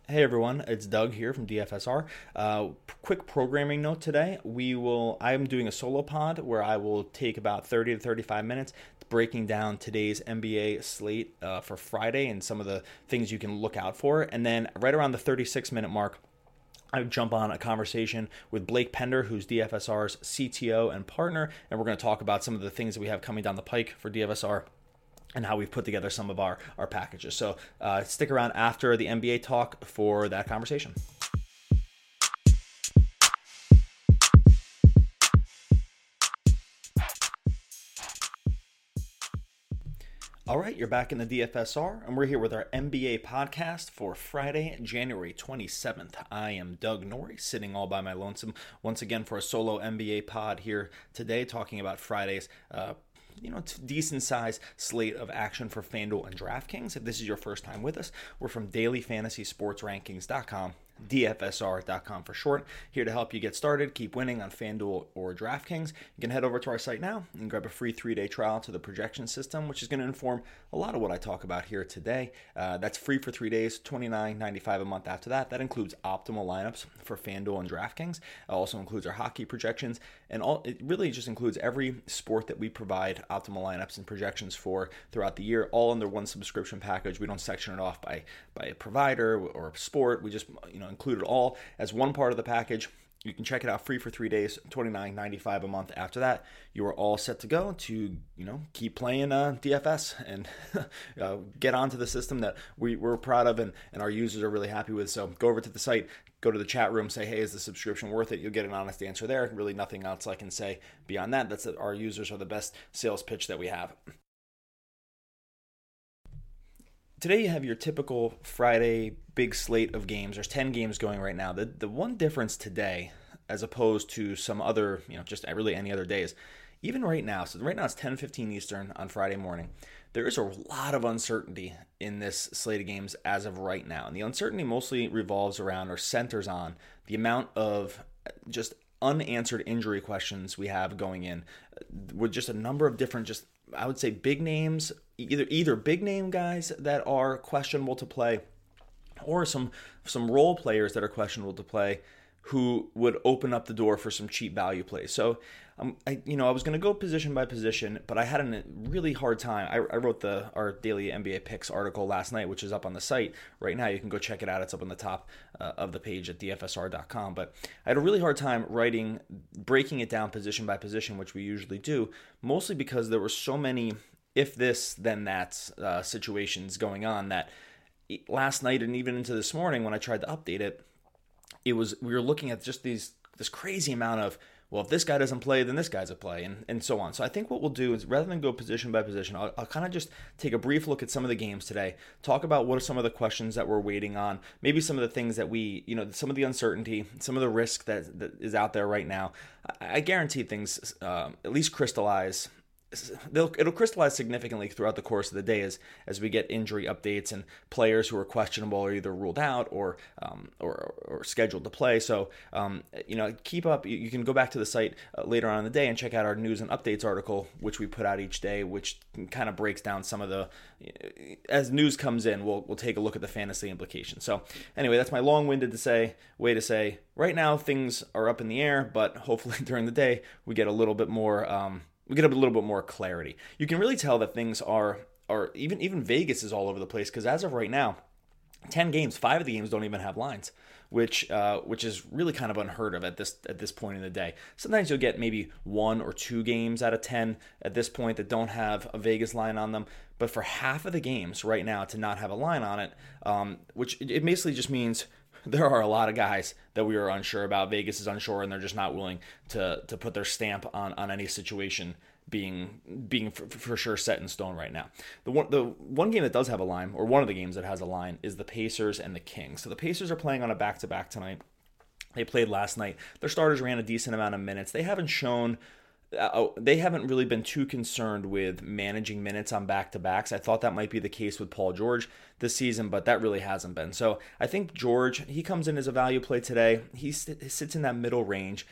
Hey everyone, it's Doug here from DFSR. Quick programming note today. I'm doing a solo pod where I will take about 30 to 35 minutes breaking down today's NBA slate for Friday and some of the things you can look out for. And then right around the 36-minute mark, I jump on a conversation with Blake Pender, who's DFSR's CTO and partner, and we're going to talk about some of the things that we have coming down the pike for DFSR and how we've put together some of our packages. So stick around after the NBA talk for that conversation. All right, you're back in the DFSR, and we're here with our NBA podcast for Friday, January 27th. I am Doug Norrie, sitting all by my lonesome once again for a solo NBA pod here today, talking about Friday's decent size slate of action for FanDuel and DraftKings. If this is your first time with us, we're from dailyfantasysportsrankings.com, DFSR.com for short, here to help you get started, keep winning on FanDuel or DraftKings. You can head over to our site now and grab a free 3-day trial to the projection system, which is going to inform a lot of what I talk about here today. That's free for 3 days, $29.95 a month after that. That includes optimal lineups for FanDuel and DraftKings. It also includes our hockey projections, and it really just includes every sport that we provide optimal lineups and projections for throughout the year, all under one subscription package. We don't section it off by a provider or a sport. We just include it all as one part of the package. You can check it out free for 3 days, $29.95 a month. After that, you are all set to go to keep playing DFS and get onto the system that we're proud of and our users are really happy with. So go over to the site, go to the chat room, say, hey, is the subscription worth it? You'll get an honest answer there. Really nothing else I can say beyond that. That's that our users are the best sales pitch that we have. Today you have your typical Friday big slate of games. There's 10 games going right now. The one difference today, as opposed to some other, just really any other days, even right now, so right now it's 10:15 Eastern on Friday morning, there is a lot of uncertainty in this slate of games as of right now. And the uncertainty mostly revolves around or centers on the amount of just unanswered injury questions we have going in with just a number of different, I would say big names, either big name guys that are questionable to play or some role players that are questionable to play who would open up the door for some cheap value plays. So I was going to go position by position, but I had a really hard time. I wrote our daily NBA picks article last night, which is up on the site right now. You can go check it out. It's up on the top of the page at dfsr.com. But I had a really hard time breaking it down position by position, which we usually do, mostly because there were so many if this, then that situations going on that last night and even into this morning when I tried to update it, we were looking at just this crazy amount of, well, if this guy doesn't play, then this guy's a play, and so on. So I think what we'll do is, rather than go position by position, I'll kind of just take a brief look at some of the games today, talk about what are some of the questions that we're waiting on, maybe some of the things that some of the uncertainty, some of the risk that is out there right now. I guarantee things at least crystallize. It'll crystallize significantly throughout the course of the day as we get injury updates and players who are questionable are either ruled out or scheduled to play. So keep up. You can go back to the site later on in the day and check out our news and updates article, which we put out each day, which kind of breaks down some of the, as news comes in, we'll take a look at the fantasy implications. So anyway, that's my long-winded way to say right now things are up in the air, but hopefully during the day we get a little bit more. We get a little bit more clarity. You can really tell that things are even Vegas is all over the place, because as of right now, 10 games, 5 of the games don't even have lines, which is really kind of unheard of at this point in the day. Sometimes you'll get maybe 1 or 2 games out of 10 at this point that don't have a Vegas line on them. But for half of the games right now to not have a line on it, which it basically just means there are a lot of guys that we are unsure about. Vegas is unsure, and they're just not willing to put their stamp on any situation being for sure set in stone right now. The one game that does have a line, or one of the games that has a line, is the Pacers and the Kings. So the Pacers are playing on a back-to-back tonight. They played last night. Their starters ran a decent amount of minutes. They haven't really been too concerned with managing minutes on back-to-backs. I thought that might be the case with Paul George this season, but that really hasn't been. So I think George, he comes in as a value play today. He sits in that middle range.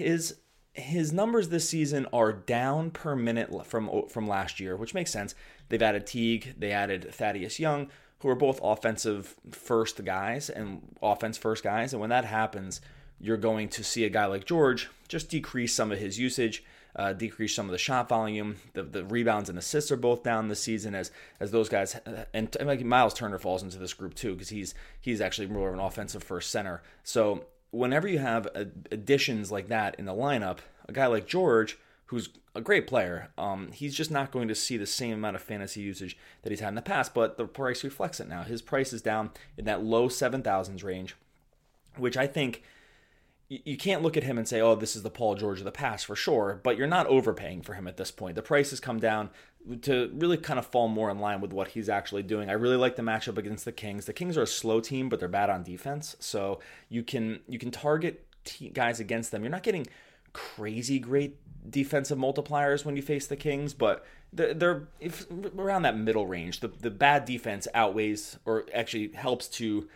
His numbers this season are down per minute from last year, which makes sense. They've added Teague, they added Thaddeus Young, who are both offense first guys. And when that happens, you're going to see a guy like George just decrease some of his usage, decrease some of the shot volume. The rebounds and assists are both down this season as those guys, and like Miles Turner falls into this group too, because he's actually more of an offensive first center. So whenever you have additions like that in the lineup, a guy like George, who's a great player, he's just not going to see the same amount of fantasy usage that he's had in the past, but the price reflects it now. His price is down in that low 7,000s range, which I think you can't look at him and say, oh, this is the Paul George of the past for sure, but you're not overpaying for him at this point. The price has come down to really kind of fall more in line with what he's actually doing. I really like the matchup against the Kings. The Kings are a slow team, but they're bad on defense, so you can target guys against them. You're not getting crazy great defensive multipliers when you face the Kings, but they're around that middle range. The bad defense outweighs, or actually helps to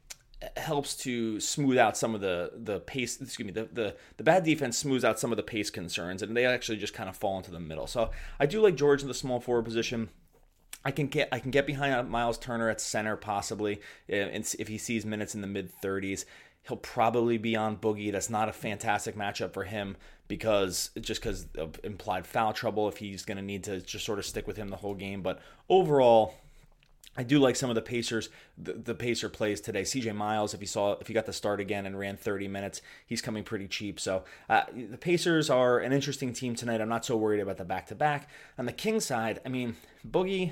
smooth out some of the pace. The bad defense smooths out some of the pace concerns, and they actually just kind of fall into the middle. So I do like George in the small forward position. I can get behind Miles Turner at center possibly, and if he sees minutes in the mid 30s. He'll probably be on Boogie. That's not a fantastic matchup for him because of implied foul trouble, if he's going to need to just sort of stick with him the whole game. But overall, I do like some of the Pacers, the Pacer plays today. CJ Miles, if he got the start again and ran 30 minutes, he's coming pretty cheap. So the Pacers are an interesting team tonight. I'm not so worried about the back-to-back. On the Kings side, I mean, Boogie's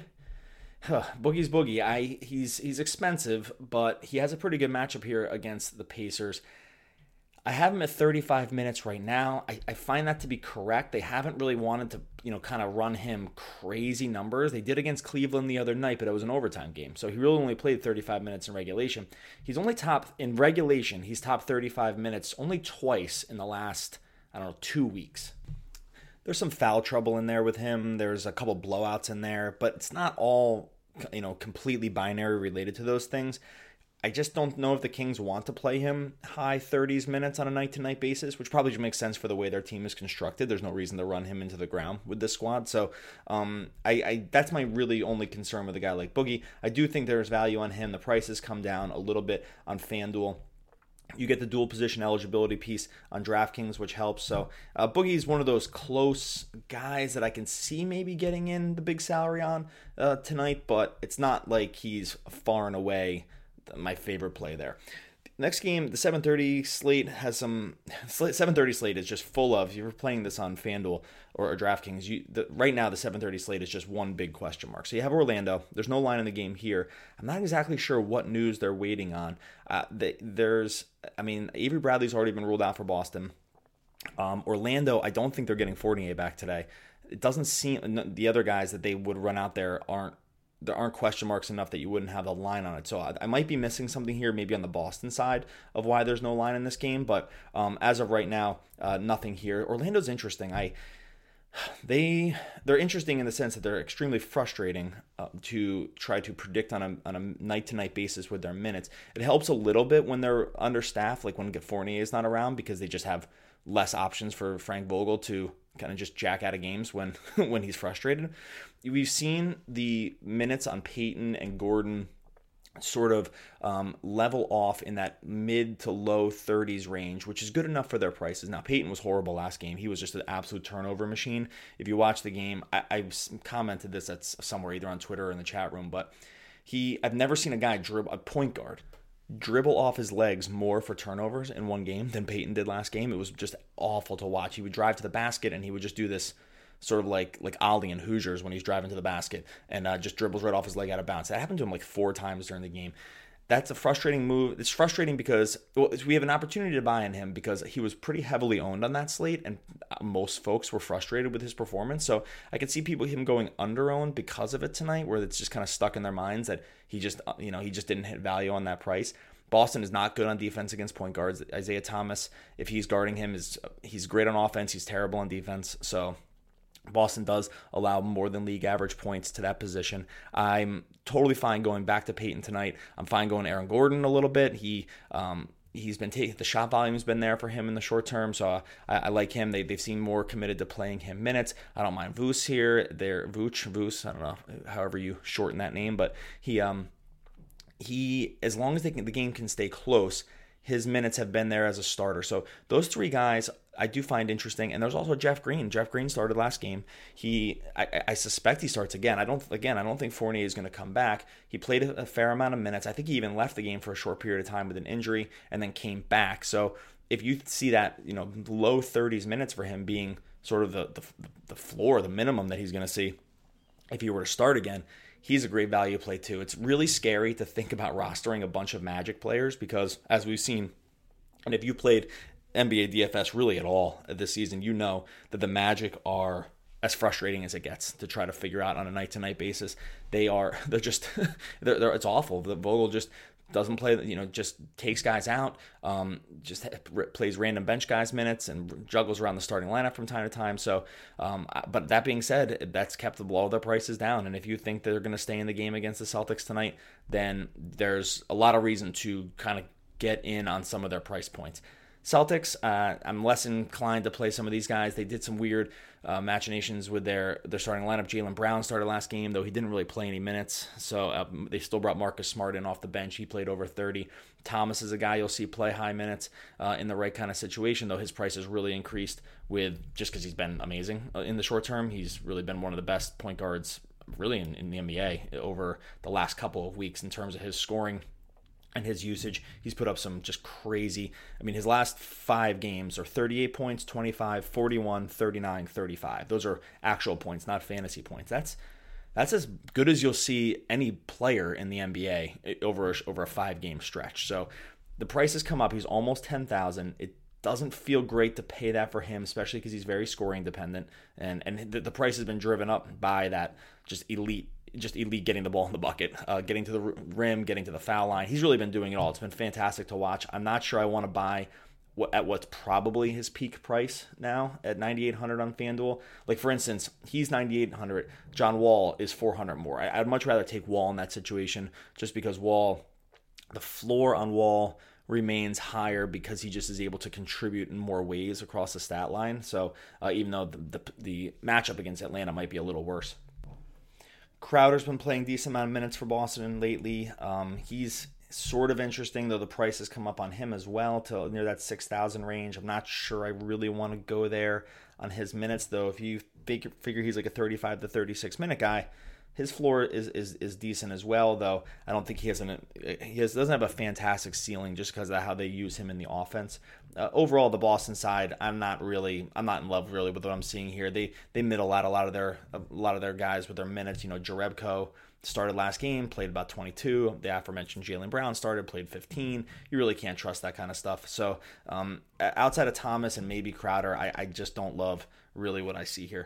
Boogie. He's expensive, but he has a pretty good matchup here against the Pacers. I have him at 35 minutes right now. I find that to be correct. They haven't really wanted to, kind of run him crazy numbers. They did against Cleveland the other night, but it was an overtime game. So he really only played 35 minutes in regulation. He's only in regulation, he's top 35 minutes only twice in the last, 2 weeks. There's some foul trouble in there with him. There's a couple blowouts in there, but it's not all, completely binary related to those things. I just don't know if the Kings want to play him high 30s minutes on a night-to-night basis, which probably just makes sense for the way their team is constructed. There's no reason to run him into the ground with this squad. So that's my really only concern with a guy like Boogie. I do think there's value on him. The prices come down a little bit on FanDuel. You get the dual position eligibility piece on DraftKings, which helps. So Boogie is one of those close guys that I can see maybe getting in the big salary on tonight, but it's not like he's far and away my favorite play there. Next game, the 7:30 slate has some. 7:30 slate is just full of. If you're playing this on FanDuel or DraftKings, right now the 7:30 slate is just one big question mark. So you have Orlando. There's no line in the game here. I'm not exactly sure what news they're waiting on. Avery Bradley's already been ruled out for Boston. Orlando, I don't think they're getting Fournier back today. It doesn't seem the other guys that they would run out there aren't question marks enough that you wouldn't have the line on it. So I might be missing something here, maybe on the Boston side of why there's no line in this game. But as of right now, nothing here. Orlando's interesting. They're interesting in the sense that they're extremely frustrating to try to predict on a night-to-night basis with their minutes. It helps a little bit when they're understaffed, like when Fournier is not around, because they just have less options for Frank Vogel to kind of just jack out of games when when he's frustrated. We've seen the minutes on Payton and Gordon sort of level off in that mid to low 30s range, which is good enough for their prices. Now, Payton was horrible last game. He was just an absolute turnover machine. If you watch the game, I commented this at somewhere, either on Twitter or in the chat room, but I've never seen a point guard, dribble off his legs more for turnovers in one game than Payton did last game. It was just awful to watch. He would drive to the basket and he would just do this sort of like Ollie and Hoosiers when he's driving to the basket and just dribbles right off his leg out of bounds. That happened to him like 4 times during the game. That's a frustrating move. It's frustrating because we have an opportunity to buy in him because he was pretty heavily owned on that slate, and most folks were frustrated with his performance. So I could see him going under-owned because of it tonight, where it's just kind of stuck in their minds that he just didn't hit value on that price. Boston is not good on defense against point guards. Isaiah Thomas, if he's guarding him, he's great on offense. He's terrible on defense. So Boston does allow more than league average points to that position. I'm totally fine going back to Payton tonight. I'm fine going Aaron Gordon a little bit. He's been the shot volume's been there for him in the short term, so I like him. They've seemed more committed to playing him minutes. I don't mind Vooch here. Vooch, I don't know, however you shorten that name, but as long as the game can stay close, his minutes have been there as a starter. So those three guys I do find interesting. And there's also Jeff Green. Jeff Green started last game. I suspect he starts again. I don't think Fournier is going to come back. He played a fair amount of minutes. I think he even left the game for a short period of time with an injury and then came back. So if you see that, low 30s minutes for him being sort of the floor, the minimum that he's going to see if he were to start again, he's a great value play too. It's really scary to think about rostering a bunch of Magic players because, as we've seen, and if you played NBA DFS really at all this season, you know that the Magic are as frustrating as it gets to try to figure out on a night-to-night basis. They're just it's awful. The Vogel just doesn't play, just takes guys out, just plays random bench guys minutes and juggles around the starting lineup from time to time. So, but that being said, that's kept a lot of their prices down. And if you think they're going to stay in the game against the Celtics tonight, then there's a lot of reason to kind of get in on some of their price points. Celtics, I'm less inclined to play some of these guys. They did some weird machinations with their starting lineup. Jaylen Brown started last game, though he didn't really play any minutes. So they still brought Marcus Smart in off the bench. He played over 30. Thomas is a guy you'll see play high minutes in the right kind of situation, though his price has really increased just because he's been amazing in the short term. He's really been one of the best point guards really in the NBA over the last couple of weeks in terms of his scoring and his usage. He's put up some just crazy, his last 5 games are 38 points, 25, 41, 39, 35. Those are actual points, not fantasy points. That's as good as you'll see any player in the NBA over a 5-game stretch. So the price has come up. He's almost 10,000. It doesn't feel great to pay that for him, especially because he's very scoring dependent. And the price has been driven up by that just elite getting the ball in the bucket, getting to the rim, getting to the foul line. He's really been doing it all. It's been fantastic to watch. I'm not sure I want to buy at what's probably his peak price now at $9,800 on FanDuel. Like, for instance, he's $9,800. John Wall is $400 more. I'd much rather take Wall in that situation just because the floor on Wall remains higher because he just is able to contribute in more ways across the stat line. So even though the matchup against Atlanta might be a little worse. Crowder's been playing decent amount of minutes for Boston lately. He's sort of interesting, though the price has come up on him as well to near that 6,000 range. I'm not sure I really want to go there on his minutes, though. If you figure he's like a 35 to 36 minute guy, his floor is decent as well, though I don't think doesn't have a fantastic ceiling just because of how they use him in the offense. Overall, the Boston side, I'm not in love really with what I'm seeing here. They middle out a lot of their guys with their minutes. Jerebko started last game, played about 22. The aforementioned Jaylen Brown played 15. You really can't trust that kind of stuff. So outside of Thomas and maybe Crowder, I just don't love really what I see here.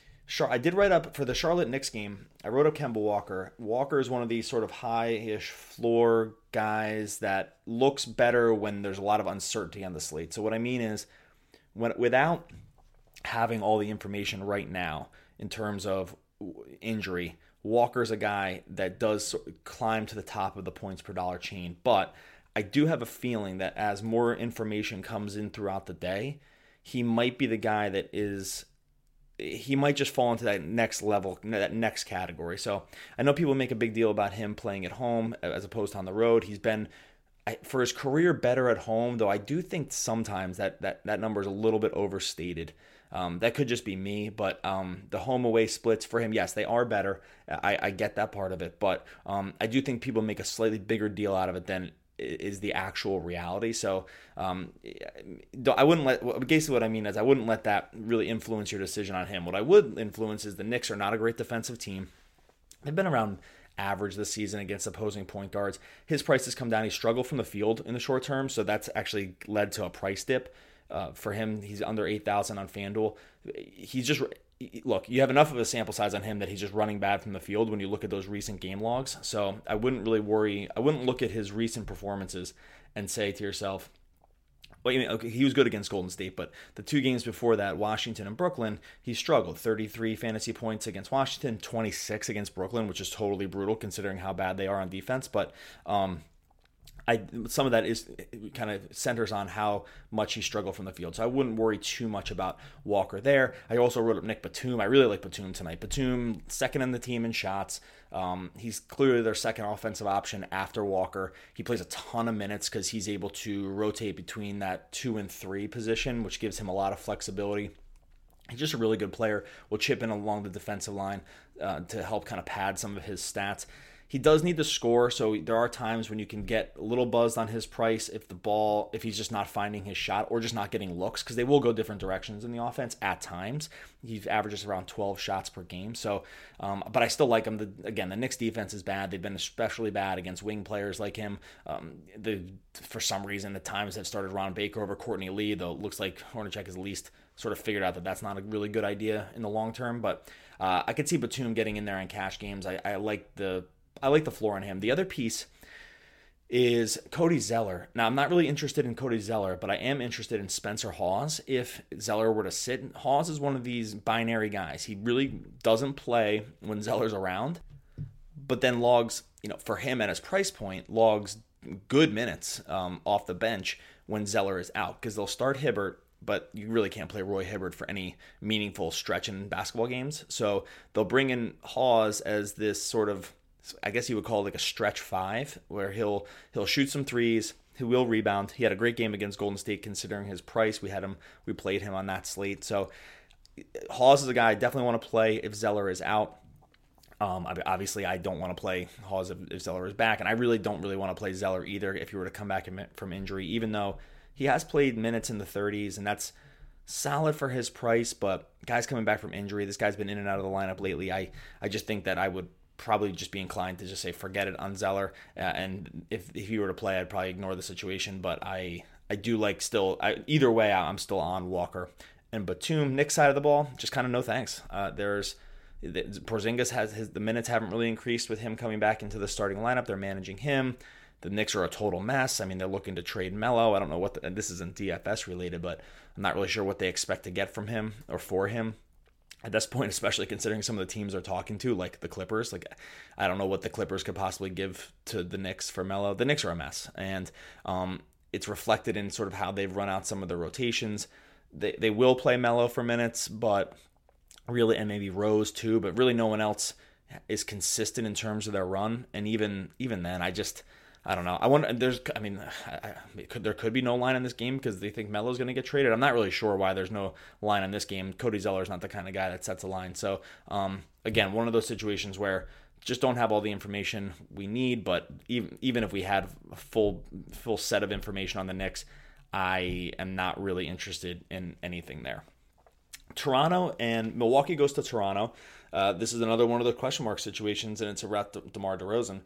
I did write up for the Charlotte Knicks game. I wrote up Kemba Walker. Walker is one of these sort of high-ish floor guys that looks better when there's a lot of uncertainty on the slate. So what I mean is, without having all the information right now in terms of injury, Walker's a guy that does climb to the top of the points per dollar chain. But I do have a feeling that as more information comes in throughout the day, he might be the guy that he might just fall into that next level, that next category. So I know people make a big deal about him playing at home as opposed to on the road. He's been, for his career, better at home, though I do think sometimes that number is a little bit overstated. That could just be me, but the home-away splits for him, yes, they are better. I get that part of it, but I do think people make a slightly bigger deal out of it than is the actual reality. So I wouldn't basically what I mean is I wouldn't let that really influence your decision on him. What I would influence is the Knicks are not a great defensive team. They've been around average this season against opposing point guards. His price has come down. He struggled from the field in the short term, so that's actually led to a price dip. For him, he's under 8,000 on FanDuel. Look, you have enough of a sample size on him that he's just running bad from the field when you look at those recent game logs. So I wouldn't really worry. I wouldn't look at his recent performances and say to yourself, well, okay, he was good against Golden State, but the 2 games before that, Washington and Brooklyn, he struggled. 33 fantasy points against Washington, 26 against Brooklyn, which is totally brutal considering how bad they are on defense. But Some of that is kind of centers on how much he struggled from the field. So I wouldn't worry too much about Walker there. I also wrote up Nick Batum. I really like Batum tonight. Batum, second in the team in shots. He's clearly their second offensive option after Walker. He plays a ton of minutes because he's able to rotate between that 2 and 3 position, which gives him a lot of flexibility. He's just a really good player. Will chip in along the defensive line to help kind of pad some of his stats. He does need to score, so there are times when you can get a little buzzed on his price if he's just not finding his shot or just not getting looks, because they will go different directions in the offense at times. He averages around 12 shots per game, so but I still like him. The Knicks defense is bad. They've been especially bad against wing players like him. For some reason, the times have started Ron Baker over Courtney Lee, though it looks like Hornacek has at least sort of figured out that that's not a really good idea in the long term. But I could see Batum getting in there in cash games. I like the floor on him. The other piece is Cody Zeller. Now, I'm not really interested in Cody Zeller, but I am interested in Spencer Hawes if Zeller were to sit. Hawes is one of these binary guys. He really doesn't play when Zeller's around, but then logs, for him at his price point, logs good minutes off the bench when Zeller is out, because they'll start Hibbert, but you really can't play Roy Hibbert for any meaningful stretch in basketball games. So they'll bring in Hawes as this sort of, I guess you would call it like a stretch 5, where he'll shoot some threes, he will rebound. He had a great game against Golden State considering his price. We played him on that slate. So Hawes is a guy I definitely want to play if Zeller is out. Obviously, I don't want to play Hawes if Zeller is back, and I really don't want to play Zeller either if he were to come back from injury, even though he has played minutes in the 30s, and that's solid for his price. But guys coming back from injury, this guy's been in and out of the lineup lately. I just think that I would probably just be inclined to just say forget it on Zeller, and if he were to play, I'd probably ignore the situation. But I do like either way, I'm still on Walker and Batum. Knicks side of the ball, just kind of no thanks. Porzingis the minutes haven't really increased with him coming back into the starting lineup. They're managing him. The Knicks are a total mess. I mean, they're looking to trade Melo. I don't know and this isn't DFS related, but I'm not really sure what they expect to get from him or for him at this point, especially considering some of the teams they're talking to, like the Clippers. Like, I don't know what the Clippers could possibly give to the Knicks for Melo. The Knicks are a mess, and it's reflected in sort of how they've run out some of the rotations. They will play Melo for minutes, but really, and maybe Rose too, but really no one else is consistent in terms of their run. And even then, I don't know. I wonder. There could be no line in this game because they think Melo's going to get traded. I'm not really sure why there's no line in this game. Cody Zeller is not the kind of guy that sets a line. So again, one of those situations where just don't have all the information we need. But even if we had a full set of information on the Knicks, I am not really interested in anything there. Toronto and Milwaukee goes to Toronto. This is another one of the question mark situations, and it's about DeMar DeRozan.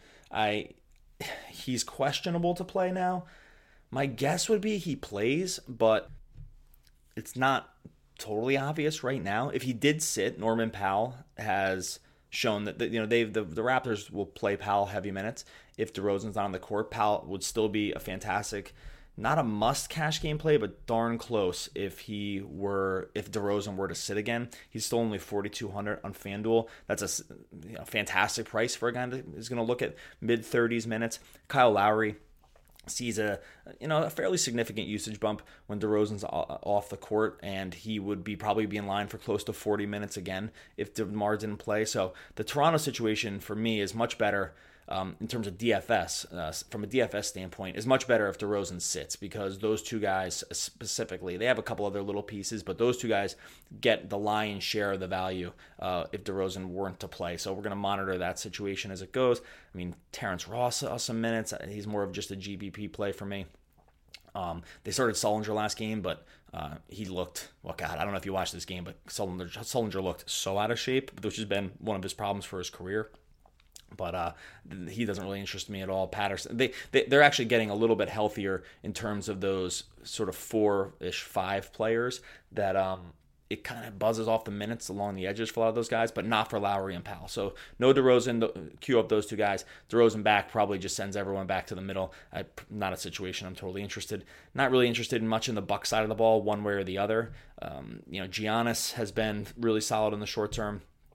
He's questionable to play now. My guess would be he plays, but it's not totally obvious right now. If he did sit, Norman Powell has shown that the Raptors will play Powell heavy minutes. If DeRozan's not on the court, Powell would still be a fantastic, not a must cash game play, but darn close if DeRozan were to sit again. He's still only 4,200 on FanDuel. That's a fantastic price for a guy that is going to look at mid-30s minutes. Kyle Lowry sees a fairly significant usage bump when DeRozan's off the court, and he would probably be in line for close to 40 minutes again if DeMar didn't play. So the Toronto situation for me is much better. In terms of DFS, from a DFS standpoint, is much better if DeRozan sits, because those two guys specifically, they have a couple other little pieces, but those two guys get the lion's share of the value if DeRozan weren't to play. So we're going to monitor that situation as it goes. I mean, Terrence Ross saw some minutes. He's more of just a GBP play for me. They started Sullinger last game, but he looked, I don't know if you watched this game, but Sullinger looked so out of shape, which has been one of his problems for his career. But he doesn't really interest me at all. Patterson, they're actually getting a little bit healthier in terms of those sort of 4-ish, 5 players that it kind of buzzes off the minutes along the edges for a lot of those guys, but not for Lowry and Powell. So no DeRozan, queue up those two guys. DeRozan back probably just sends everyone back to the middle. Not a situation I'm totally interested. Not really interested in much in the Bucks side of the ball, one way or the other. Giannis has been really solid in the short term.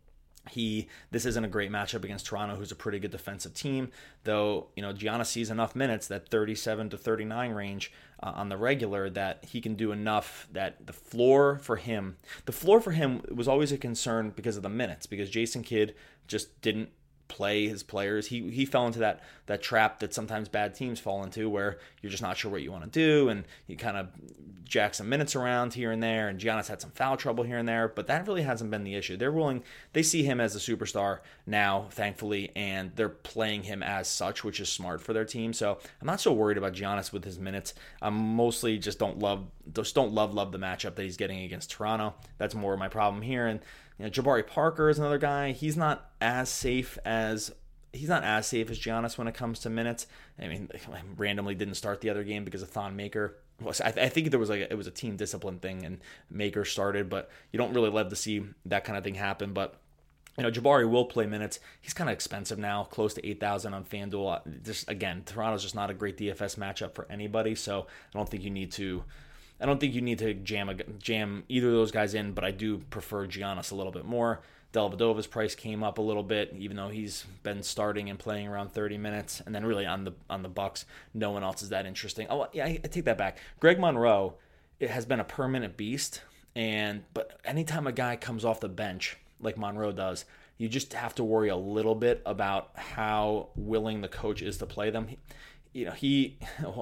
This isn't a great matchup against Toronto, who's a pretty good defensive team, though. Giannis sees enough minutes, that 37 to 39 range on the regular, that he can do enough that the floor for him was always a concern because of the minutes, because Jason Kidd just didn't play his players. He fell into that trap that sometimes bad teams fall into, where you're just not sure what you want to do, and you kind of jack some minutes around here and there, and Giannis had some foul trouble here and there, but that really hasn't been the issue. They see him as a superstar now, thankfully, and they're playing him as such, which is smart for their team. So I'm not so worried about Giannis with his minutes. I'm mostly just don't love the matchup that he's getting against Toronto. That's more of my problem here. And Jabari Parker is another guy. He's not as safe as Giannis when it comes to minutes. I mean, randomly didn't start the other game because of Thon Maker. I think it was a team discipline thing, and Maker started, but you don't really love to see that kind of thing happen. But Jabari will play minutes. He's kind of expensive now, close to $8,000 on FanDuel. Just again, Toronto's just not a great DFS matchup for anybody, so I don't think you need to jam either of those guys in, but I do prefer Giannis a little bit more. Dellavedova's price came up a little bit, even though he's been starting and playing around 30 minutes. And then really on the Bucks, no one else is that interesting. Oh yeah, I take that back. Greg Monroe, it has been a permanent beast, but anytime a guy comes off the bench like Monroe does, you just have to worry a little bit about how willing the coach is to play them. He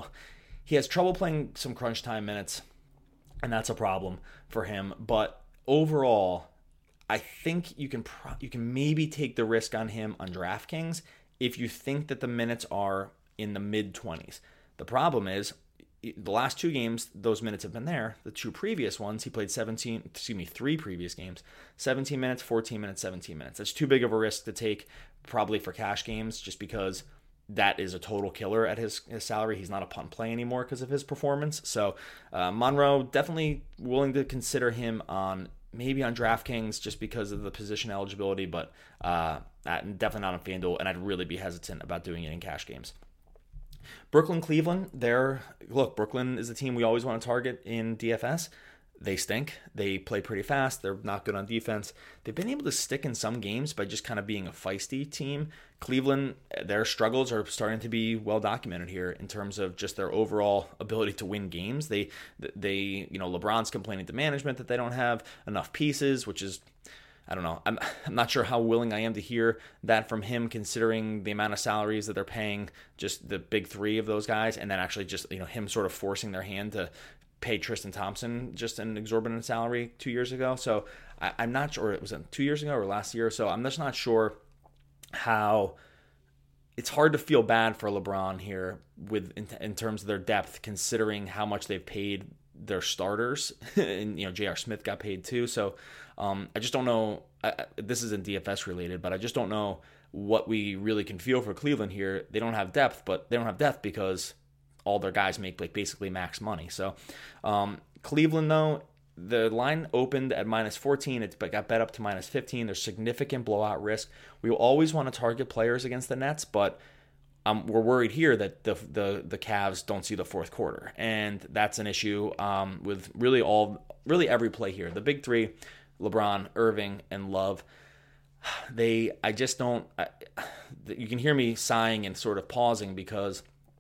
has trouble playing some crunch time minutes, and that's a problem for him. But overall, I think you can maybe take the risk on him on DraftKings if you think that the minutes are in the mid-20s. The problem is, the last two games, those minutes have been there. The two previous ones, he played 3 previous games, 17 minutes, 14 minutes, 17 minutes. That's too big of a risk to take probably for cash games, just because that is a total killer at his salary. He's not a punt play anymore because of his performance. So Monroe, definitely willing to consider him maybe on DraftKings just because of the position eligibility, but definitely not on FanDuel, and I'd really be hesitant about doing it in cash games. Brooklyn, Cleveland, Brooklyn is a team we always want to target in DFS. They stink. They play pretty fast. They're not good on defense. They've been able to stick in some games by just kind of being a feisty team. Cleveland, their struggles are starting to be well documented here in terms of just their overall ability to win games. They LeBron's complaining to management that they don't have enough pieces, which is, I don't know. I'm not sure how willing I am to hear that from him, considering the amount of salaries that they're paying just the big three of those guys, and then actually just him sort of forcing their hand to pay Tristan Thompson just an exorbitant salary 2 years ago. So I'm not sure, it was 2 years ago or last year. So I'm just not sure how. It's hard to feel bad for LeBron here in terms of their depth, considering how much they've paid their starters. And J.R. Smith got paid too. So I just don't know. This isn't DFS related, but I just don't know what we really can feel for Cleveland here. They don't have depth, but they don't have depth because all their guys make basically max money. So Cleveland, though, the line opened at -14. It got bet up to -15. There's significant blowout risk. We will always want to target players against the Nets, but we're worried here that the Cavs don't see the fourth quarter, and that's an issue with really every play here. The big three, LeBron, Irving, and Love. I just don't. You can hear me sighing and sort of pausing because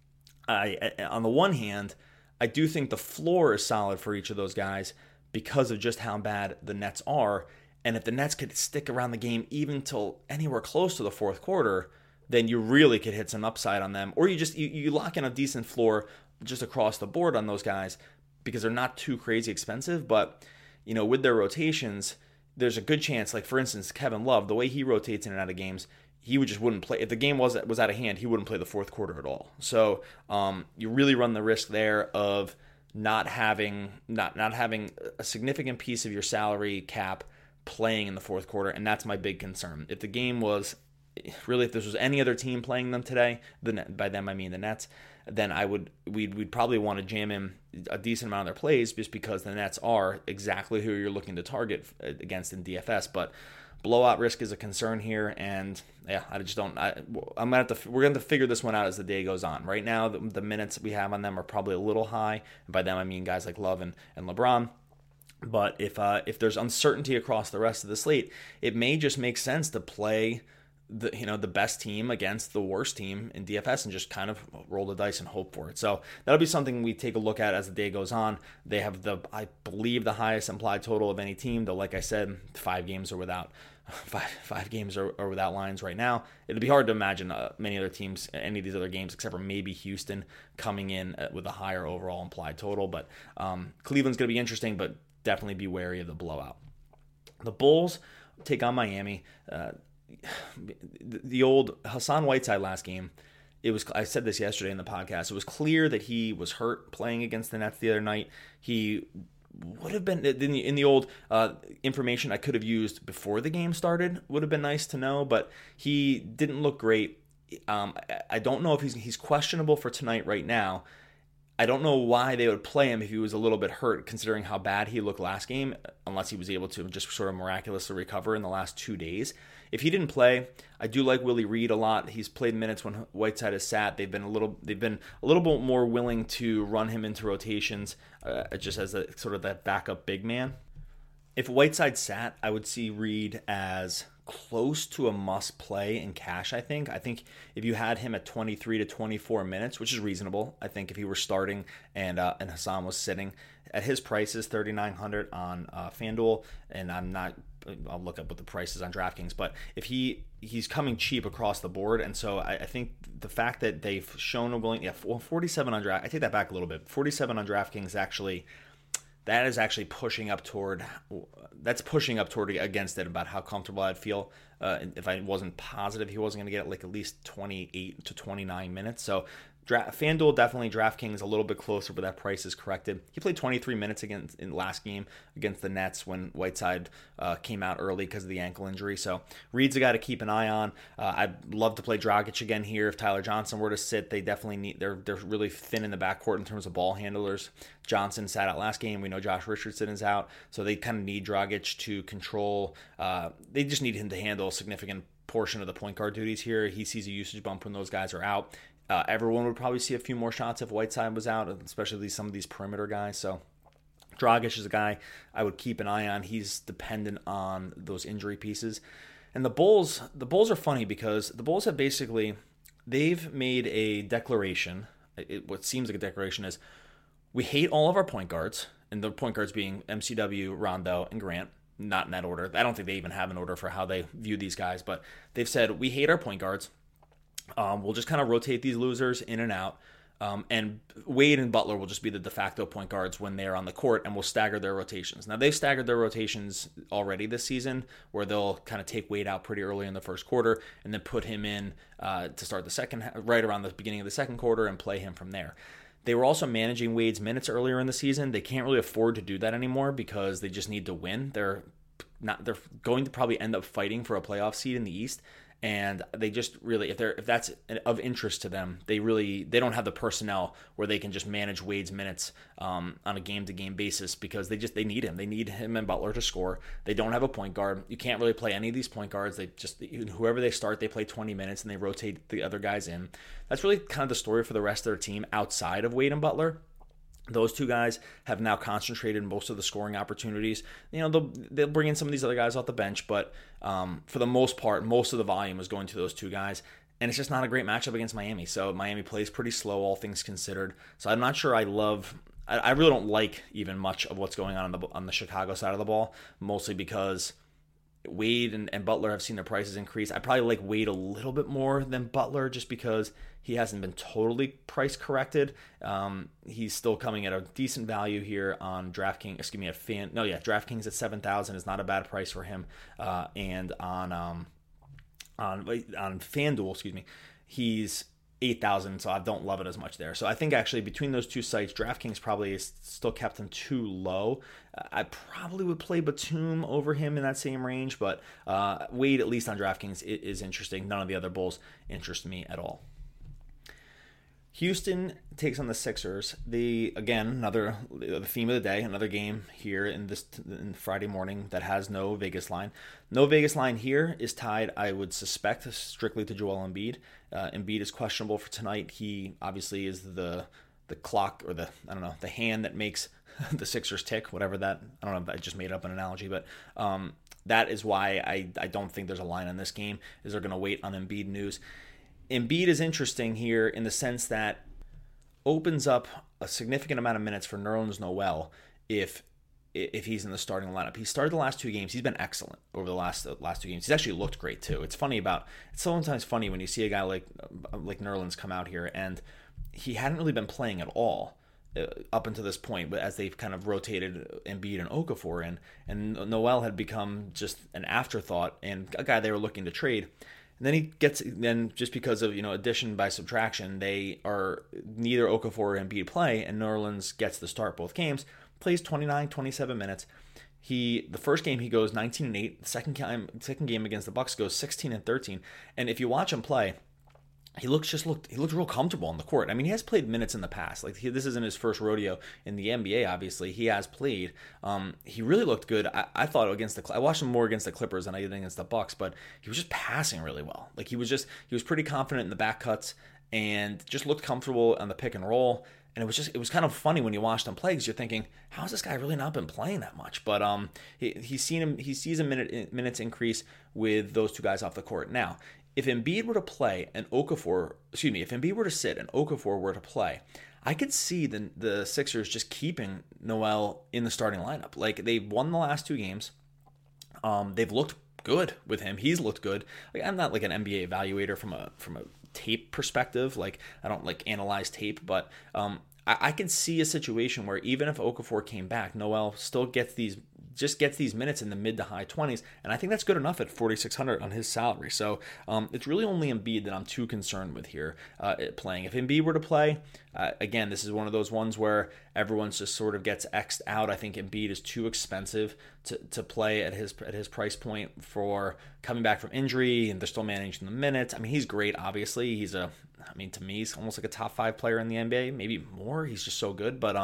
on the one hand, I do think the floor is solid for each of those guys because of just how bad the Nets are. And if the Nets could stick around the game even till anywhere close to the fourth quarter, then you really could hit some upside on them. Or you lock in a decent floor just across the board on those guys because they're not too crazy expensive. But, with their rotations, there's a good chance, like for instance, Kevin Love, the way he rotates in and out of games, he wouldn't play. If the game was out of hand, he wouldn't play the fourth quarter at all. So you really run the risk there of not having a significant piece of your salary cap playing in the fourth quarter, and that's my big concern. If this was any other team playing them today, by them I mean the Nets, then we'd probably want to jam in a decent amount of their plays just because the Nets are exactly who you're looking to target against in DFS. But blowout risk is a concern here, and I just don't. We're gonna have to figure this one out as the day goes on. Right now, the minutes we have on them are probably a little high, and by them I mean guys like Love and LeBron. But if there's uncertainty across the rest of the slate, it may just make sense to play the best team against the worst team in DFS and just kind of roll the dice and hope for it. So that'll be something we take a look at as the day goes on. They have I believe the highest implied total of any team, though like I said, 5 games are without lines right now. It'd be hard to imagine many other teams, any of these other games, except for maybe Houston, coming in with a higher overall implied total. But Cleveland's going to be interesting, but definitely be wary of the blowout. The Bulls take on Miami. The old Hassan Whiteside last game, I said this yesterday in the podcast, it was clear that he was hurt playing against the Nets the other night. He would have been in the old information I could have used before the game started, would have been nice to know, but he didn't look great. I don't know if he's questionable for tonight right now. I don't know why they would play him if he was a little bit hurt, considering how bad he looked last game, unless he was able to just sort of miraculously recover in the last 2 days. If he didn't play, I do like Willie Reed a lot. He's played minutes when Whiteside has sat. They've been a little bit more willing to run him into rotations, just as a sort of that backup big man. If Whiteside sat, I would see Reed as close to a must play in cash, I think. I think if you had him at 23 to 24 minutes, which is reasonable, I think if he were starting and Hassan was sitting, at his prices, $3,900 on FanDuel, and I'll look up what the price is on DraftKings, but if he's coming cheap across the board, and so I think the fact that they've shown a willing, 47 on draft, I take that back a little bit, 47 on DraftKings actually, that is actually pushing up toward against it about how comfortable I'd feel if I wasn't positive he wasn't going to get like at least 28 to 29 minutes. So FanDuel definitely, DraftKings a little bit closer, but that price is corrected. He played 23 minutes against in the last game against the Nets when Whiteside came out early because of the ankle injury. So Reed's a guy to keep an eye on. I'd love to play Dragic again here. If Tyler Johnson were to sit, they definitely need. They're really thin in the backcourt in terms of ball handlers. Johnson sat out last game. We know Josh Richardson is out, so they kind of need Dragic to control. They just need him to handle a significant portion of the point guard duties here. He sees a usage bump when those guys are out. Everyone would probably see a few more shots if Whiteside was out, especially some of these perimeter guys. So Dragic is a guy I would keep an eye on. He's dependent on those injury pieces. And the Bulls are funny because the Bulls have they've made a declaration. What seems like a declaration is, we hate all of our point guards, and the point guards being MCW, Rondo, and Grant. Not in that order. I don't think they even have an order for how they view these guys, but they've said, we hate our point guards. We'll just kind of rotate these losers in and out. And Wade and Butler will just be the de facto point guards when they're on the court, and we'll stagger their rotations. Now, they've staggered their rotations already this season, where they'll kind of take Wade out pretty early in the first quarter and then put him in to start the second, right around the beginning of the second quarter, and play him from there. They were also managing Wade's minutes earlier in the season. They can't really afford to do that anymore because they just need to win. They're going to probably end up fighting for a playoff seed in the East. And they just really, if that's of interest to them, they don't have the personnel where they can just manage Wade's minutes on a game-to-game basis, because they need him. They need him and Butler to score. They don't have a point guard. You can't really play any of these point guards. Whoever they start, they play 20 minutes and they rotate the other guys in. That's really kind of the story for the rest of their team outside of Wade and Butler. Those two guys have now concentrated most of the scoring opportunities. They'll bring in some of these other guys off the bench, but for the most part, most of the volume is going to those two guys. And it's just not a great matchup against Miami. So Miami plays pretty slow, all things considered. So I'm not sure I really don't like even much of what's going on the Chicago side of the ball, mostly because Wade and Butler have seen their prices increase. I probably like Wade a little bit more than Butler just because he hasn't been totally price corrected. He's still coming at a decent value here on DraftKings. DraftKings at 7,000 is not a bad price for him. And on FanDuel, he's 8,000, so I don't love it as much there. So I think actually between those two sites, DraftKings probably still kept him too low. I probably would play Batum over him in that same range, but Wade, at least on DraftKings, is interesting. None of the other Bulls interest me at all. Houston takes on the Sixers. The theme of the day, another game here in Friday morning that has no Vegas line. No Vegas line here is tied, I would suspect, strictly to Joel Embiid. Embiid is questionable for tonight. He obviously is the the clock, or the, I don't know, the hand that makes the Sixers tick, whatever that, I don't know, I just made up an analogy, but that is why I don't think there's a line on this game, is they're going to wait on Embiid news. Embiid is interesting here in the sense that opens up a significant amount of minutes for Nerlens Noel if he's in the starting lineup. He started the last 2 games. He's been excellent over the last 2 games. He's actually looked great too. It's sometimes funny when you see a guy like Nerlens come out here, and he hadn't really been playing at all up until this point, but as they've kind of rotated Embiid and Okafor in, and Noel had become just an afterthought and a guy they were looking to trade. And then just because of, addition by subtraction, they are neither Okafor or Embiid play, and Nerlens gets the start both games, plays 29, 27 minutes. The first game he goes 19-8. The second game against the Bucks goes 16-13. And if you watch him play, he looked real comfortable on the court. I mean, he has played minutes in the past. This isn't his first rodeo in the NBA. Obviously, he has played. He really looked good. I thought I watched him more against the Clippers than I did against the Bucks, but he was just passing really well. He was pretty confident in the back cuts and just looked comfortable on the pick and roll. And it was kind of funny when you watched him play, because you're thinking, how has this guy really not been playing that much? But he sees a minutes increase with those 2 guys off the court. Now, if Embiid were to play and if Embiid were to sit and Okafor were to play, I could see the Sixers just keeping Noel in the starting lineup. They've won the last 2 games. They've looked good with him. He's looked good. I'm not an NBA evaluator from a tape perspective. I don't analyze tape, but I can see a situation where even if Okafor came back, Noel still gets these minutes in the mid to high 20s, and I think that's good enough at $4,600 on his salary. So it's really only Embiid that I'm too concerned with here playing. If Embiid were to play, again, this is one of those ones where everyone's just sort of gets X'd out. I think Embiid is too expensive to play at his price point for coming back from injury, and they're still managing the minutes. I mean, he's great, obviously. To me, he's almost like a top 5 player in the NBA, maybe more. He's just so good, but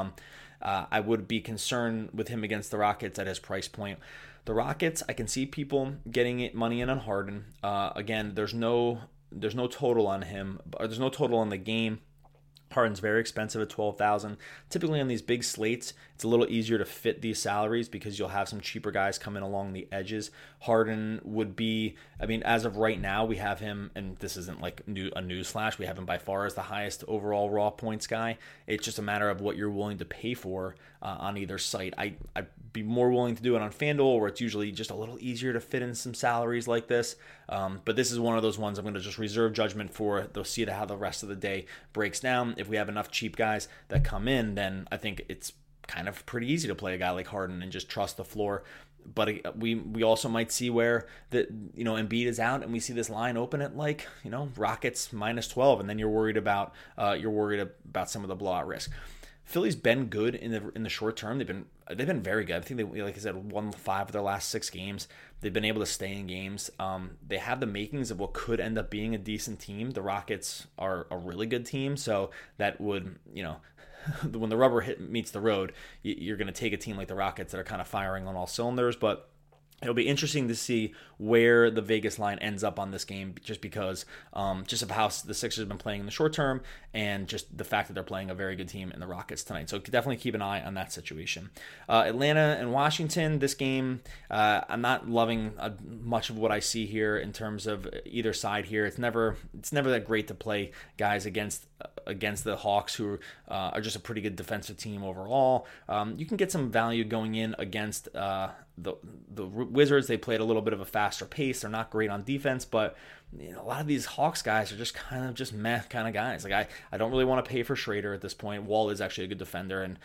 I would be concerned with him against the Rockets at his price point. The Rockets, I can see people getting money in on Harden. Again, there's no total on him, or there's no total on the game. Harden's very expensive at $12,000. Typically on these big slates, it's a little easier to fit these salaries because you'll have some cheaper guys coming along the edges. Harden would be, as of right now, we have him, and this isn't a newsflash, we have him by far as the highest overall raw points guy. It's just a matter of what you're willing to pay for on either site. I'd be more willing to do it on FanDuel, where it's usually just a little easier to fit in some salaries like this. But this is one of those ones I'm going to just reserve judgment for. They'll see how the rest of the day breaks down. If we have enough cheap guys that come in, then I think it's kind of pretty easy to play a guy like Harden and just trust the floor. But we also might see where Embiid is out, and we see this line open at Rockets -12, and then you're worried about some of the blowout risk. Philly's been good in the short term. They've been very good. I think they, like I said, won 5 of their last 6 games. They've been able to stay in games. They have the makings of what could end up being a decent team. The Rockets are a really good team, so that would, when the rubber meets the road, you're going to take a team like the Rockets that are kind of firing on all cylinders. But it'll be interesting to see where the Vegas line ends up on this game, just because just of how the Sixers have been playing in the short term, and just the fact that they're playing a very good team in the Rockets tonight. So definitely keep an eye on that situation. Atlanta and Washington, this game, I'm not loving much of what I see here in terms of either side here. It's never that great to play guys against the Hawks, who are just a pretty good defensive team overall. You can get some value going in against the Wizards. They played a little bit of a faster pace. They're not great on defense, but a lot of these Hawks guys are just kind of just meh kind of guys. I don't really want to pay for Schrader at this point. Wall is actually a good defender, and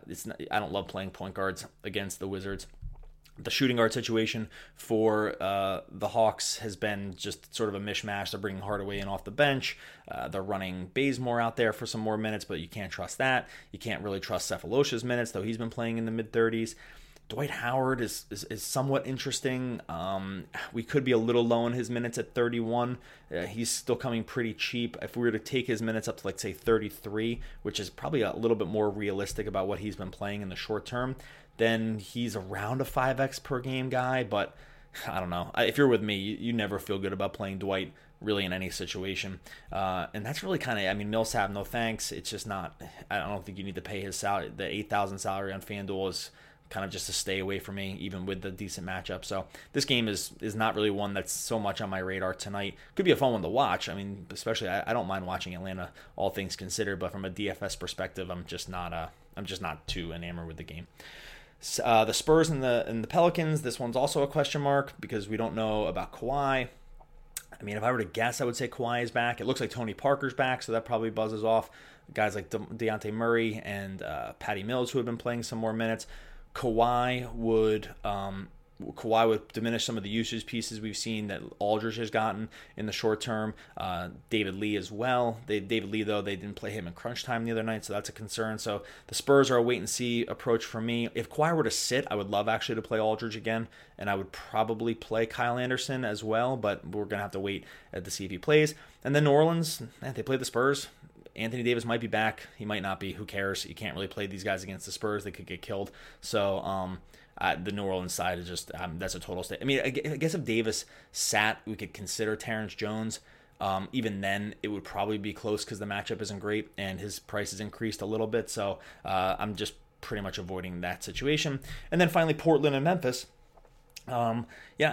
I don't love playing point guards against the Wizards. The shooting guard situation for the Hawks has been just sort of a mishmash. They're bringing Hardaway in off the bench. They're running Bazemore out there for some more minutes, but you can't trust that. You can't really trust Cephalosha's minutes, though he's been playing in the mid-30s. Dwight Howard is somewhat interesting. We could be a little low in his minutes at 31. He's still coming pretty cheap. If we were to take his minutes up to, say, 33, which is probably a little bit more realistic about what he's been playing in the short term, then he's around a 5x per game guy. But I don't know. If you're with me, you never feel good about playing Dwight really in any situation. And that's really kind of, I mean, Millsap, no thanks. It's just not, I don't think you need to pay his salary. The $8,000 salary on FanDuel is kind of just a stay away for me, even with the decent matchup. So this game is not really one that's so much on my radar tonight. Could be a fun one to watch. I mean, especially I don't mind watching Atlanta, all things considered, but from a DFS perspective, I'm just not too enamored with the game. The Spurs and the Pelicans, this one's also a question mark because we don't know about Kawhi. I mean, if I were to guess, I would say Kawhi is back. It looks like Tony Parker's back, so that probably buzzes off guys like Dejounte Murray and Patty Mills, who have been playing some more minutes. Kawhi would diminish some of the usage pieces we've seen that Aldridge has gotten in the short term. David Lee as well. David Lee, though, they didn't play him in crunch time the other night, so that's a concern. So the Spurs are a wait-and-see approach for me. If Kawhi were to sit, I would love actually to play Aldridge again, and I would probably play Kyle Anderson as well, but we're going to have to wait to see if he plays. And then New Orleans, they play the Spurs. Anthony Davis might be back. He might not be. Who cares? You can't really play these guys against the Spurs. They could get killed. So the New Orleans side is just that's a total state. I mean, I guess if Davis sat, we could consider Terrence Jones. Even then, it would probably be close because the matchup isn't great and his price has increased a little bit. So I'm just pretty much avoiding that situation. And then finally, Portland and Memphis. Well,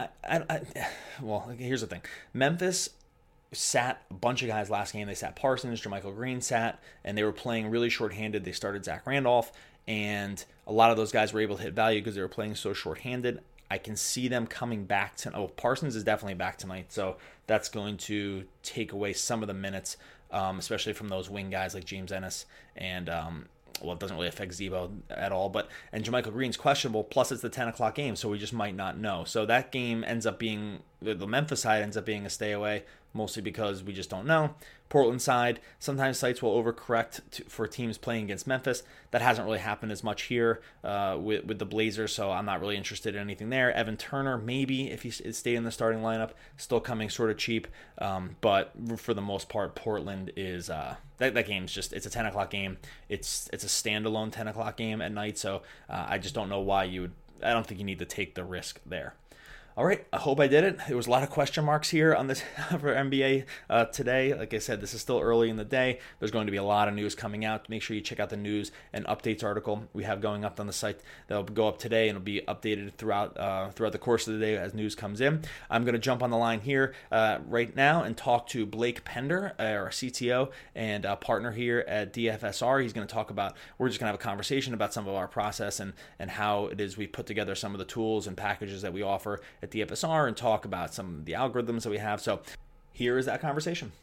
here's the thing. Memphis sat a bunch of guys last game. They sat Parsons, JaMychal Green sat, and they were playing really shorthanded. They started Zach Randolph, and a lot of those guys were able to hit value because they were playing so shorthanded. I can see them coming back to. Parsons is definitely back tonight, so that's going to take away some of the minutes, especially from those wing guys like James Ennis and. It doesn't really affect Zebo at all, and JaMychal Green's questionable, plus it's the 10 o'clock game, so we just might not know. So that game ends up being, the Memphis side ends up being a stay away, mostly because we just don't know. Portland side, sometimes sites will overcorrect for teams playing against Memphis. That hasn't really happened as much here with the Blazers, so I'm not really interested in anything there. Evan Turner, maybe, if he stayed in the starting lineup, still coming sort of cheap. But for the most part, Portland is that game's just, it's a 10 o'clock game. It's a standalone 10 o'clock game at night, so I just don't know why I don't think you need to take the risk there. All right, I hope I did it. There was a lot of question marks here on this for NBA today. Like I said, this is still early in the day. There's going to be a lot of news coming out. Make sure you check out the news and updates article we have going up on the site. That'll go up today and it'll be updated throughout the course of the day as news comes in. I'm going to jump on the line here right now and talk to Blake Pender, our CTO and partner here at DFSR. He's going to talk about, we're just going to have a conversation about some of our process and how it is we put together some of the tools and packages that we offer at DFSR and talk about some of the algorithms that we have. So here is that conversation.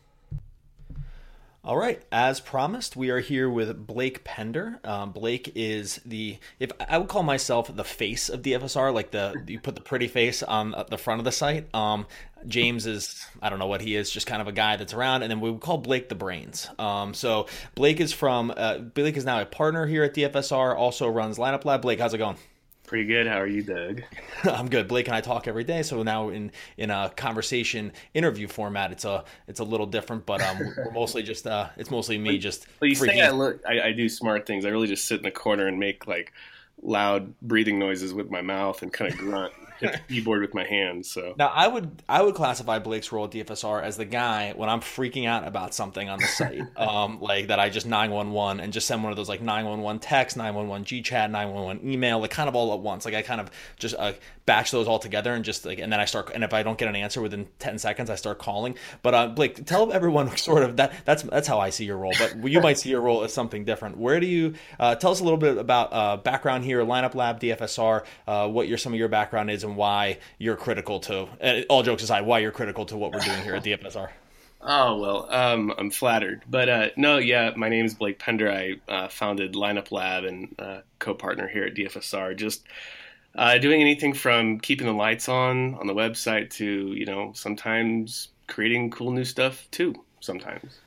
All right, as promised, we are here with Blake Pender. Blake is if I would call myself the face of DFSR, like you put the pretty face on the front of the site. James is, I don't know what he is, just kind of a guy that's around, and then we would call Blake the brains. So Blake is Blake is now a partner here at DFSR, also runs Lineup Lab. Blake, how's it going? Pretty good. How are you, Doug? I'm good. Blake and I talk every day, so now in a conversation interview format, it's a little different, but we're mostly just it's mostly me just. Well, you say I do smart things. I really just sit in the corner and make like loud breathing noises with my mouth and kind of grunt. Hit the keyboard with my hands. So now I would classify Blake's role at DFSR as the guy when I'm freaking out about something on the site, like that I just 911 and just send one of those like 911 text, 911 GChat, 911 email, like kind of all at once. Like I kind of just batch those all together and just like, and then I start, and if I don't get an answer within 10 seconds, I start calling. But Blake, tell everyone sort of that's how I see your role, but you might see your role as something different. Where do you tell us a little bit about background here, Lineup Lab, DFSR, what some of your background is and why you're critical to, all jokes aside, why you're critical to what we're doing here at DFSR. Oh, well, I'm flattered. But no, yeah, my name is Blake Pender. I founded Lineup Lab and co-partner here at DFSR. Just doing anything from keeping the lights on the website to, sometimes creating cool new stuff too, sometimes.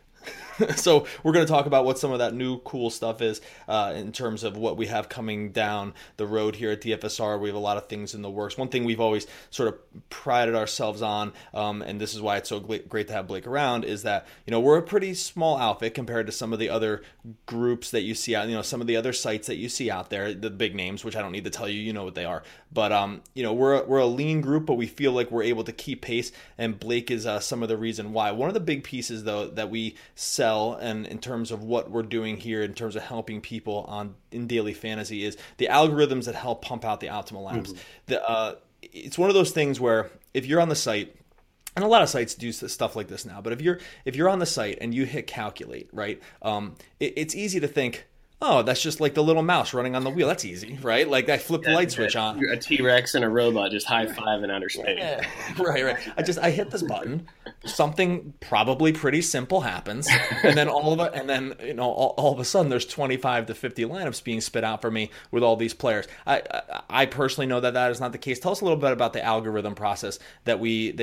So we're going to talk about what some of that new cool stuff is in terms of what we have coming down the road here at DFSR. We have a lot of things in the works. One thing we've always sort of prided ourselves on, and this is why it's so great to have Blake around, is that we're a pretty small outfit compared to some of the other groups that you see out. Some of the other sites that you see out there, the big names, which I don't need to tell you, you know what they are. But we're a lean group, but we feel like we're able to keep pace. And Blake is some of the reason why. One of the big pieces though that we sell, and in terms of what we're doing here in terms of helping people in daily fantasy, is the algorithms that help pump out the optimal lineups. It's one of those things where if you're on the site, and a lot of sites do stuff like this now, but if you're on the site and you hit calculate, right, it's easy to think, oh, that's just like the little mouse running on the wheel. That's easy, right? Like I flip the light switch on. A T-Rex and a robot just high-five in outer space. Yeah. Right. I hit this button. Something probably pretty simple happens, and then all of a sudden there's 25 to 50 lineups being spit out for me with all these players. I personally know that is not the case. Tell us a little bit about the algorithm process that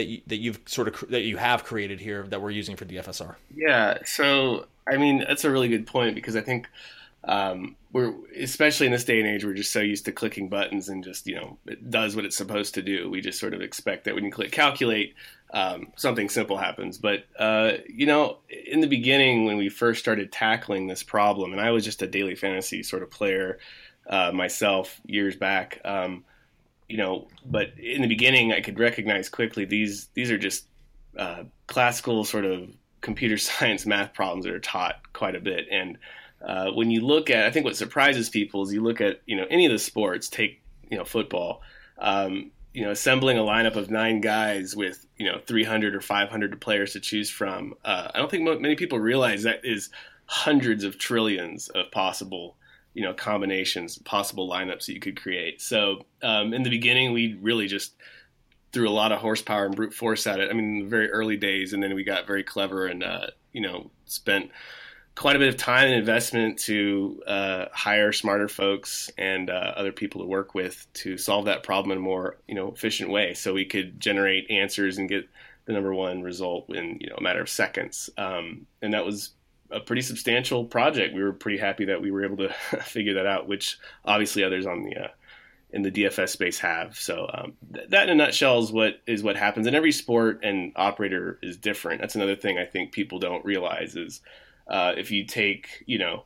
you have created here that we're using for DFSR. Yeah. So I mean that's a really good point, because I think we're, especially in this day and age, we're just so used to clicking buttons and just, it does what it's supposed to do. We just sort of expect that when you click calculate, something simple happens. But, in the beginning, when we first started tackling this problem, and I was just a daily fantasy sort of player myself years back, but in the beginning, I could recognize quickly these are just classical sort of computer science math problems that are taught quite a bit. And when you look at, I think what surprises people is you look at, any of the sports, take, football, assembling a lineup of 9 guys with, 300 or 500 players to choose from. I don't think many people realize that is hundreds of trillions of possible, combinations, possible lineups that you could create. So in the beginning, we really just threw a lot of horsepower and brute force at it. I mean, in the very early days, and then we got very clever and, spent quite a bit of time and investment to hire smarter folks and other people to work with to solve that problem in a more efficient way, so we could generate answers and get the number one result in a matter of seconds. And that was a pretty substantial project. We were pretty happy that we were able to figure that out, which obviously others in the DFS space have. So that in a nutshell is what happens. And every sport and operator is different. That's another thing I think people don't realize is if you take,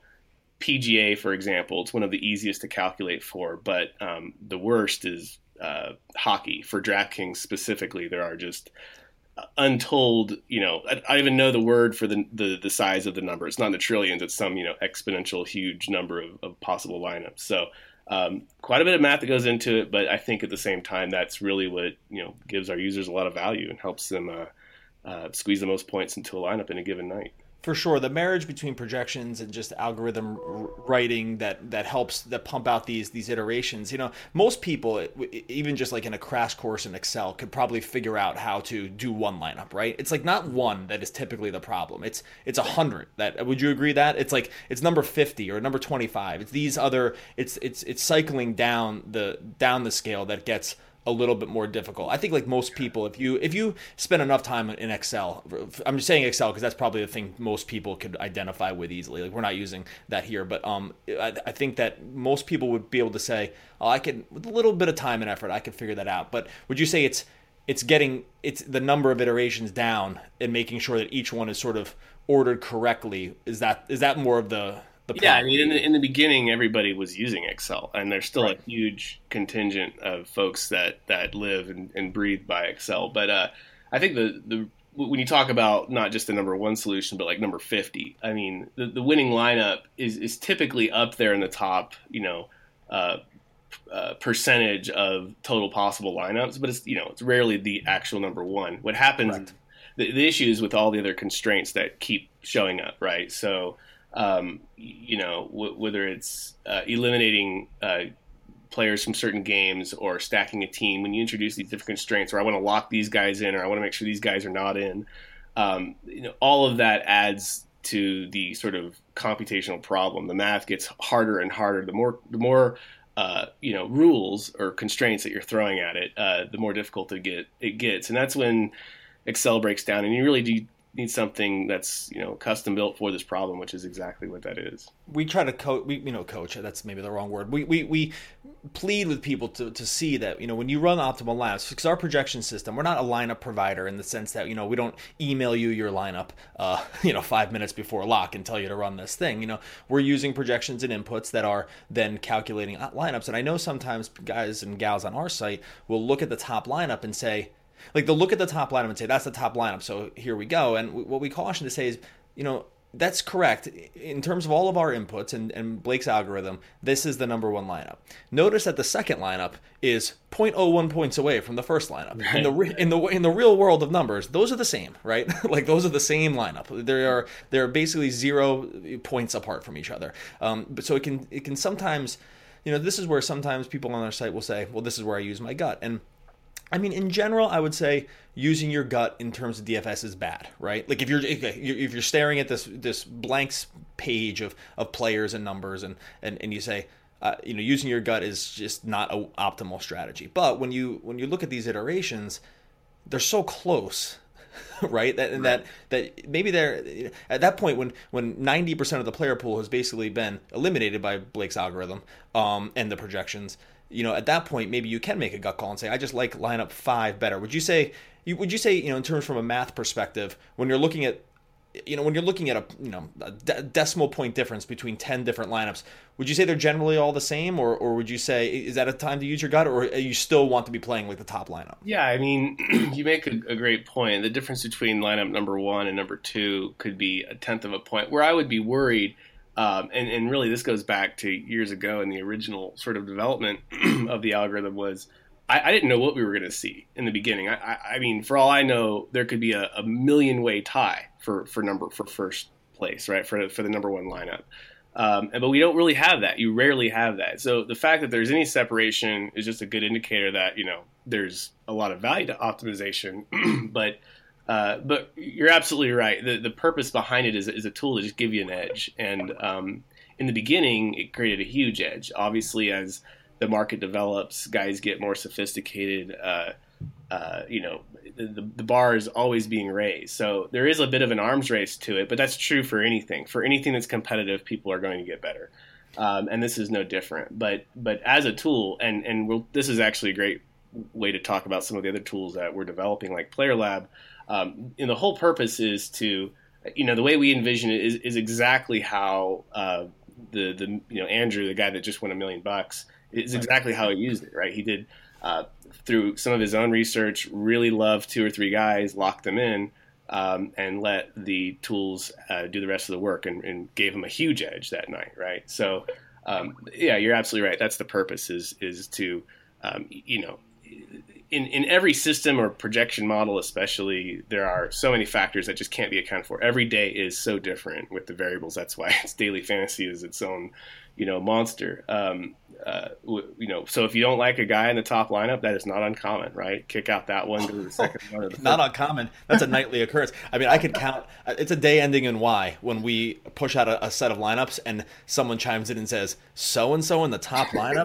PGA, for example, it's one of the easiest to calculate for, but the worst is hockey. For DraftKings specifically, there are just untold, I even know the word for the size of the number. It's not in the trillions, it's some, exponential huge number of possible lineups. So quite a bit of math that goes into it, but I think at the same time, that's really what, gives our users a lot of value and helps them squeeze the most points into a lineup in a given night. For sure, the marriage between projections and just algorithm writing that helps pump out these iterations. Most people, even just like in a crash course in Excel, could probably figure out how to do one lineup, right? It's like not one that is typically the problem. It's 100. That would you agree that it's it's number 50 or number 25. It's these other. It's cycling down the scale that gets a little bit more difficult. I think like most people, if you spend enough time in Excel, I'm just saying Excel because that's probably the thing most people could identify with easily. Like we're not using that here, but I think that most people would be able to say, oh, I could, with a little bit of time and effort, I could figure that out. But would you say it's getting the number of iterations down and making sure that each one is sort of ordered correctly? Is that more of the Yeah, I mean, in the beginning, everybody was using Excel, and there's still a huge contingent of folks that live and breathe by Excel. But I think when you talk about not just the number one solution, but like number 50, I mean, the winning lineup is typically up there in the top, percentage of total possible lineups, but it's rarely the actual number one. What happens? Correct. The issue is with all the other constraints that keep showing up, right? So. Whether it's eliminating players from certain games or stacking a team, when you introduce these different constraints, or I want to lock these guys in, or I want to make sure these guys are not in, all of that adds to the sort of computational problem. The math gets harder and harder. The more rules or constraints that you're throwing at it, the more difficult it gets. And that's when Excel breaks down, and you really do need something that's custom built for this problem, which is exactly what that is. We try to coach. That's maybe the wrong word. We plead with people to see that when you run optimal lineups, because our projection system, we're not a lineup provider in the sense that we don't email you your lineup 5 minutes before lock and tell you to run this thing. We're using projections and inputs that are then calculating lineups. And I know sometimes guys and gals on our site will look at the top lineup and say, like, they'll look at the top lineup and say, that's the top lineup, so here we go. And what we caution to say is, that's correct. In terms of all of our inputs and Blake's algorithm, this is the number one lineup. Notice that the second lineup is 0.01 points away from the first lineup. Right. In the real world of numbers, those are the same, right? Like, those are the same lineup. They're basically 0 points apart from each other. But so it can sometimes, this is where sometimes people on our site will say, well, this is where I use my gut. And I mean, in general, I would say using your gut in terms of DFS is bad, right? Like, if you're staring at this blank page of players and numbers, and you say, using your gut is just not an optimal strategy. But when you look at these iterations, they're so close, right? That maybe they're at that point when 90% of the player pool has basically been eliminated by Blake's algorithm and the projections. At that point, maybe you can make a gut call and say, I just like lineup 5 better. Would you say, in terms from a math perspective, when you're looking at, a decimal point difference between 10 different lineups, would you say they're generally all the same, or would you say, is that a time to use your gut, or you still want to be playing like the top lineup? Yeah, I mean, you make a great point. The difference between lineup number 1 and number 2 could be 1/10 of a point, where I would be worried. And really, this goes back to years ago, and the original sort of development of the algorithm was I didn't know what we were going to see in the beginning. I mean, for all I know, there could be a million-way tie for first place, right? For the number 1 lineup. But we don't really have that. You rarely have that. So the fact that there's any separation is just a good indicator that there's a lot of value to optimization, but you're absolutely right. The purpose behind it is a tool to just give you an edge. And in the beginning, it created a huge edge. Obviously, as the market develops, guys get more sophisticated. The bar is always being raised. So there is a bit of an arms race to it, but that's true for anything. For anything that's competitive, people are going to get better. And this is no different. But as a tool, this is actually a great way to talk about some of the other tools that we're developing, like Player Lab. And the whole purpose is to, the way we envision it is exactly how Andrew, the guy that just won $1 million, is exactly how he used it, right? He did through some of his own research, really loved 2 or 3 guys, locked them in, and let the tools do the rest of the work, and gave him a huge edge that night, right? So, yeah, you're absolutely right. That's the purpose is to, in every system or projection model especially, there are so many factors that just can't be accounted for. Every day is so different with the variables. That's why daily fantasy is its own, monster. So if you don't like a guy in the top lineup, that is not uncommon, right? Kick out that one, go to the second one. Or the not uncommon. That's a nightly occurrence. I mean, I could count. It's a day ending in Y when we push out a set of lineups and someone chimes in and says, so-and-so in the top lineup?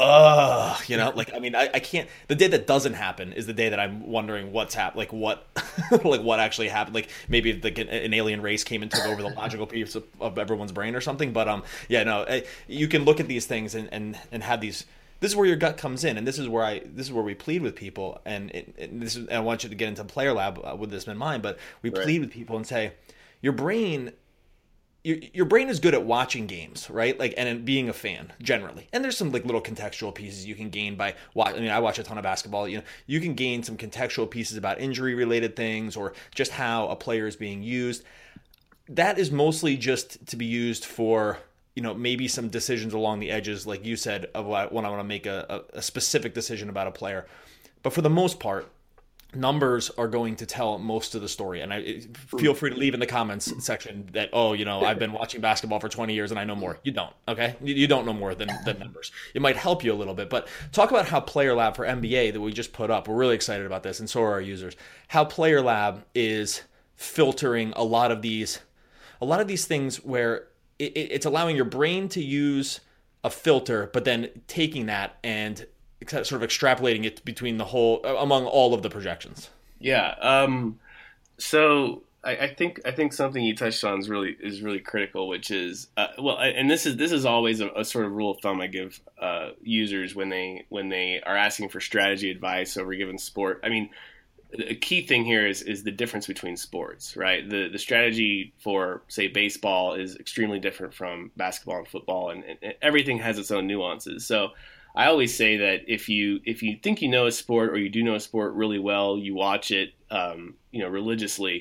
I can't. The day that doesn't happen is the day that I'm wondering what's happened, like what actually happened. Like maybe an alien race came and took over the logical piece of everyone's brain or something. But you can look at these things and have these. This is where your gut comes in, and this is where we plead with people, and I want you to get into Player Lab with this in mind. But we plead with people and say, your brain is good at watching games, right? Like, and being a fan generally. And there's some like little contextual pieces you can gain by watching. I mean, I watch a ton of basketball. You can gain some contextual pieces about injury related things or just how a player is being used. That is mostly just to be used for, maybe some decisions along the edges, like you said, of when I want to make a specific decision about a player. But for the most part, numbers are going to tell most of the story. And I feel free to leave in the comments section that, I've been watching basketball for 20 years and I know more. You don't, okay? You don't know more than numbers. It might help you a little bit. But talk about how Player Lab for NBA that we just put up, we're really excited about this, and so are our users, how Player Lab is filtering a lot of these things where it's allowing your brain to use a filter, but then taking that and sort of extrapolating it between among all of the projections. Yeah. So I think something you touched on is really critical, which is and this is always a sort of rule of thumb I give users when they are asking for strategy advice over a given sport. I mean, a key thing here is the difference between sports, right? The strategy for, say, baseball is extremely different from basketball and football, and everything has its own nuances. So I always say that if you think you know a sport, or you do know a sport really well, you watch it, religiously.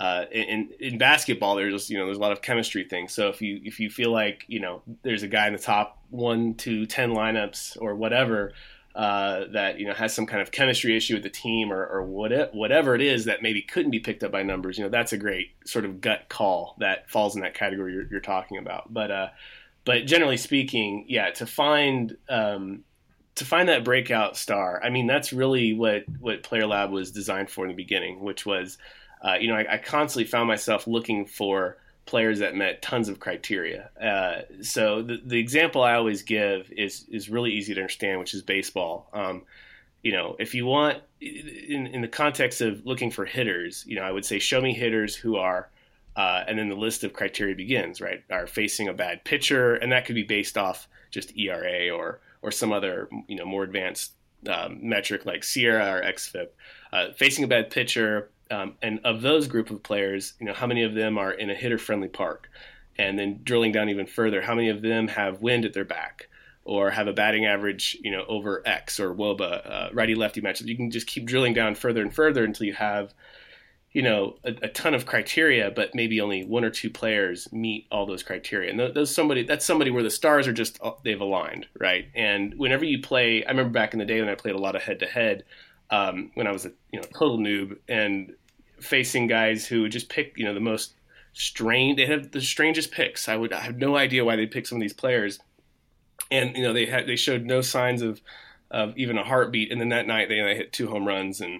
In basketball, there's a lot of chemistry things. So if you feel like there's a guy in the top 1 to 10 lineups or whatever that has some kind of chemistry issue with the team, or whatever it is that maybe couldn't be picked up by numbers, that's a great sort of gut call that falls in that category you're talking about. But generally speaking, yeah, to find that breakout star, I mean, that's really what Player Lab was designed for in the beginning, which was, I constantly found myself looking for players that met tons of criteria. So the example I always give is really easy to understand, which is baseball. If you want, in the context of looking for hitters, I would say show me hitters who are, and then the list of criteria begins, right? Are facing a bad pitcher, and that could be based off just ERA or some other, more advanced metric like SIERA or XFIP. Facing a bad pitcher, and of those group of players, how many of them are in a hitter-friendly park? And then drilling down even further, how many of them have wind at their back or have a batting average, over X or WOBA, righty-lefty matchup? You can just keep drilling down further and further until you have, a ton of criteria, but maybe only 1 or 2 players meet all those criteria. And that's somebody where the stars are just, they've aligned, right? And whenever you play, I remember back in the day when I played a lot of head-to-head, when I was a total noob, and facing guys who would just pick the most strange. They have the strangest picks. I have no idea why they pick some of these players, and they showed no signs of even a heartbeat. And then that night they hit 2 home runs and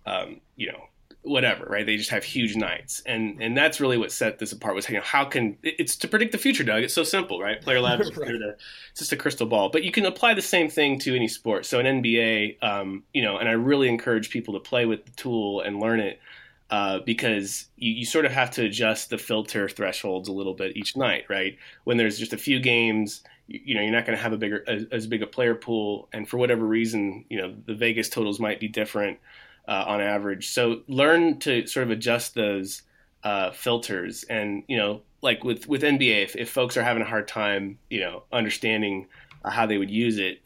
whatever, right? They just have huge nights, and that's really what set this apart. Was how can it's to predict the future, Doug? It's so simple, right? Player Lab is right. It's just a crystal ball, but you can apply the same thing to any sport. So in NBA, and I really encourage people to play with the tool and learn it, because you sort of have to adjust the filter thresholds a little bit each night, right? When there's just a few games, you're not going to have as big a player pool, and for whatever reason, the Vegas totals might be different. On average. So learn to sort of adjust those filters. And, like with NBA, if folks are having a hard time, understanding how they would use it,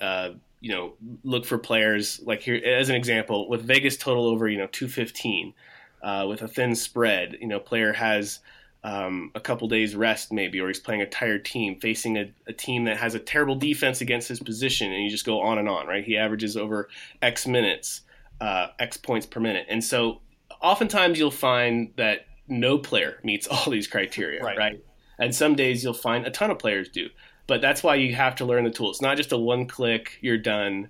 look for players like here, as an example, with Vegas total over, 215, with a thin spread, player has a couple days rest maybe, or he's playing a tired team, facing a team that has a terrible defense against his position, and you just go on and on, right? He averages over X minutes. X points per minute. And so oftentimes you'll find that no player meets all these criteria, right? And some days you'll find a ton of players do. But that's why you have to learn the tool. It's not just a one-click, you're done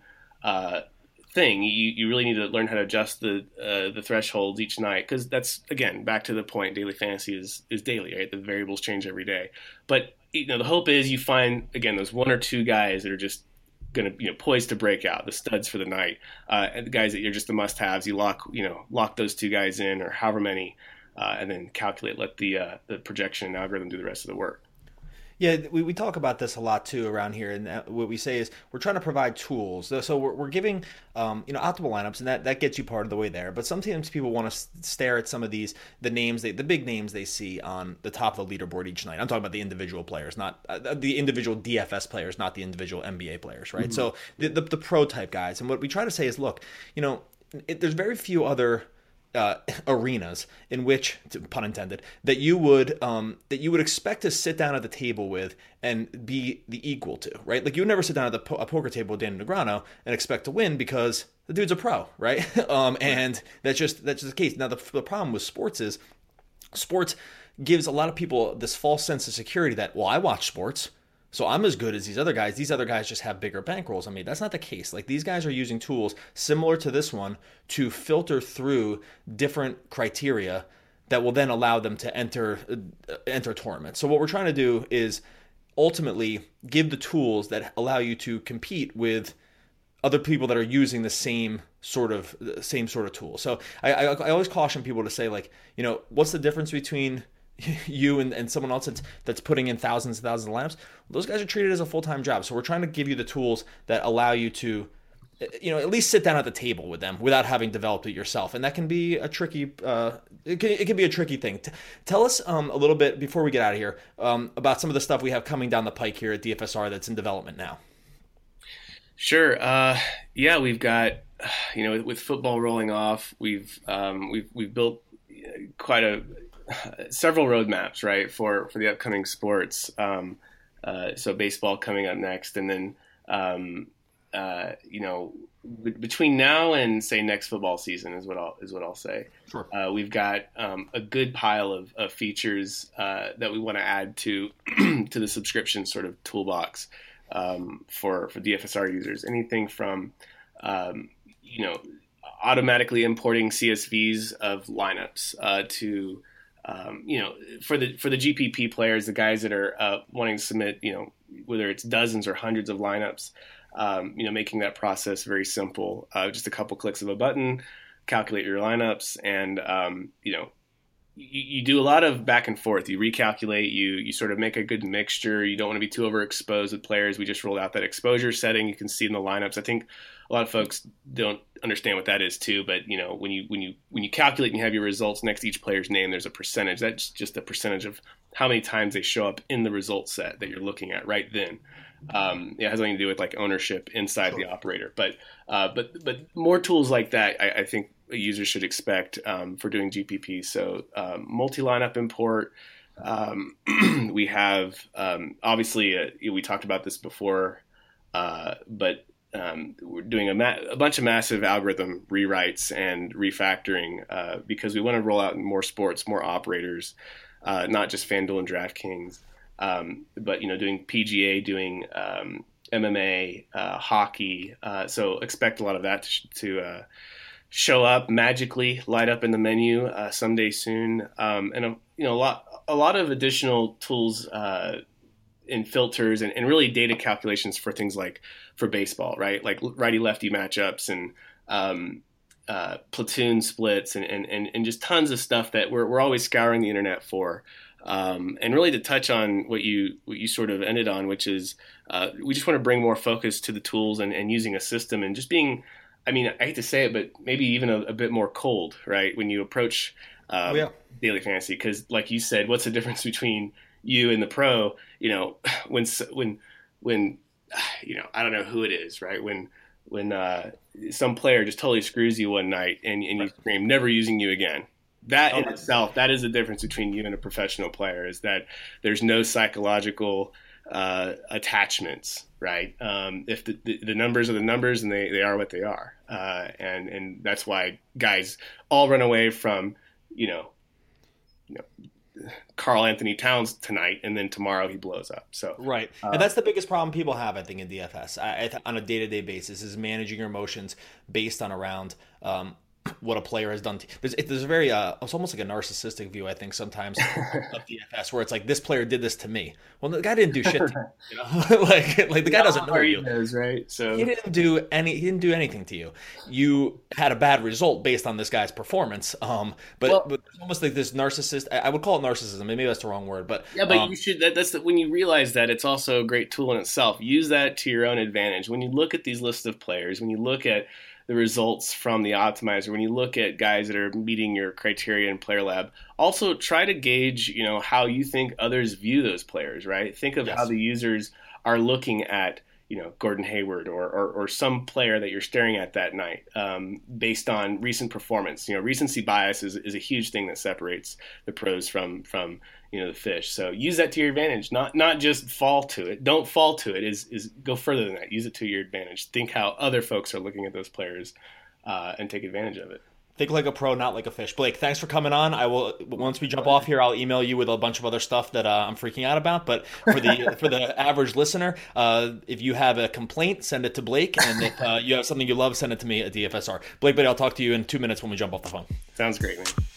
thing. You really need to learn how to adjust the thresholds each night, because that's, again, back to the point, daily fantasy is daily, right? The variables change every day. But the hope is you find, again, those 1 or 2 guys that are just going to poised to break out, the studs for the night, and the guys that you're just the must-haves. You lock those 2 guys in, or however many, and then let the projection algorithm do the rest of the work. Yeah, we talk about this a lot too around here, and what we say is we're trying to provide tools. So we're giving optimal lineups, and that gets you part of the way there. But sometimes people want to stare at some of the big names they see on the top of the leaderboard each night. I'm talking about the individual players, not the individual DFS players, not the individual NBA players, right? Mm-hmm. So the pro type guys. And what we try to say is, look, there's very few other arenas in which, pun intended, that you would expect to sit down at the table with and be the equal to, right? Like, you would never sit down at a poker table with Danny Negreanu and expect to win, because the dude's a pro, right? And that's just the case. Now the problem with sports is sports gives a lot of people this false sense of security that, well, I watch sports, so I'm as good as these other guys. These other guys just have bigger bankrolls. I mean, that's not the case. Like, these guys are using tools similar to this one to filter through different criteria that will then allow them to enter tournaments. So what we're trying to do is ultimately give the tools that allow you to compete with other people that are using the same sort of tool. So I always caution people to say, like, what's the difference between you and someone else that's putting in thousands and thousands of lamps? Those guys are treated as a full-time job. So we're trying to give you the tools that allow you to, at least sit down at the table with them without having developed it yourself. And that can be a tricky, it can be a tricky thing. Tell us a little bit, before we get out of here, about some of the stuff we have coming down the pike here at DFSR that's in development now. Sure. Yeah, we've got, with football rolling off, we've built several roadmaps, right, for the upcoming sports. So baseball coming up next, and then, between now and say next football season is what I'll say. Sure. We've got a good pile of features that we want to add to to the subscription sort of toolbox for DFSR users. Anything from automatically importing CSVs of lineups to for the GPP players, the guys that are wanting to submit, whether it's dozens or hundreds of lineups. Making that process very simple. Just a couple clicks of a button, calculate your lineups, and you do a lot of back and forth. You recalculate, you sort of make a good mixture. You don't want to be too overexposed with players. We just rolled out that exposure setting. You can see in the lineups. I think a lot of folks don't understand what that is too. But when you calculate and you have your results next to each player's name, there's a percentage. That's just a percentage of how many times they show up in the result set that you're looking at right then. It has nothing to do with like ownership inside the operator, but more tools like that, I think a user should expect for doing GPP. So multi-lineup import. We have obviously we talked about this before, but we're doing a bunch of massive algorithm rewrites and refactoring because we want to roll out more sports, more operators, not just FanDuel and DraftKings. But doing PGA, doing MMA, hockey. So expect a lot of that to show up magically, light up in the menu someday soon. And a lot of additional tools and filters and really data calculations for things like for baseball, right? Like righty lefty matchups and platoon splits and just tons of stuff that we're always scouring the internet for. And really to touch on what you sort of ended on, which is we just want to bring more focus to the tools and using a system and just being, I hate to say it, but maybe even a bit more cold, right? When you approach daily fantasy, because like you said, what's the difference between you and the pro? When I don't know who it is, right? When some player just totally screws you one night and you scream, never using you again. That in itself, that is the difference between you and a professional player, is that there's no psychological attachments, right? If the numbers are the numbers and they are what they are. And that's why guys all run away from, Karl Anthony Towns tonight, and then tomorrow he blows up. So right, and that's the biggest problem people have, I think, in DFS on a day-to-day basis, is managing your emotions based on around what a player has done. There's a very it's almost like a narcissistic view, I think, sometimes of DFS, where it's like, this player did this to me. Well, the guy didn't do shit to you, like the guy doesn't know you. Knows, right? So he didn't do anything to you. You had a bad result based on this guy's performance. But it's almost like this narcissist. I would call it narcissism. Maybe that's the wrong word, but yeah. But you should. When you realize that, it's also a great tool in itself. Use that to your own advantage. When you look at these lists of players, when you look at the results from the optimizer, when you look at guys that are meeting your criteria in Player Lab, also try to gauge, how you think others view those players, right? Think of how the users are looking at, Gordon Hayward or some player that you're staring at that night, based on recent performance. Recency bias is a huge thing that separates the pros from the fish. So use that to your advantage, not just fall to it. Don't fall to it, is go further than that. Use it to your advantage. Think how other folks are looking at those players, and take advantage of it. Think like a pro, not like a fish. Blake, thanks for coming on. I will, once we jump off here, I'll email you with a bunch of other stuff that I'm freaking out about. But for the average listener, if you have a complaint, send it to Blake. And if you have something you love, send it to me at DFSR. Blake, but I'll talk to you in 2 minutes when we jump off the phone. Sounds great, man.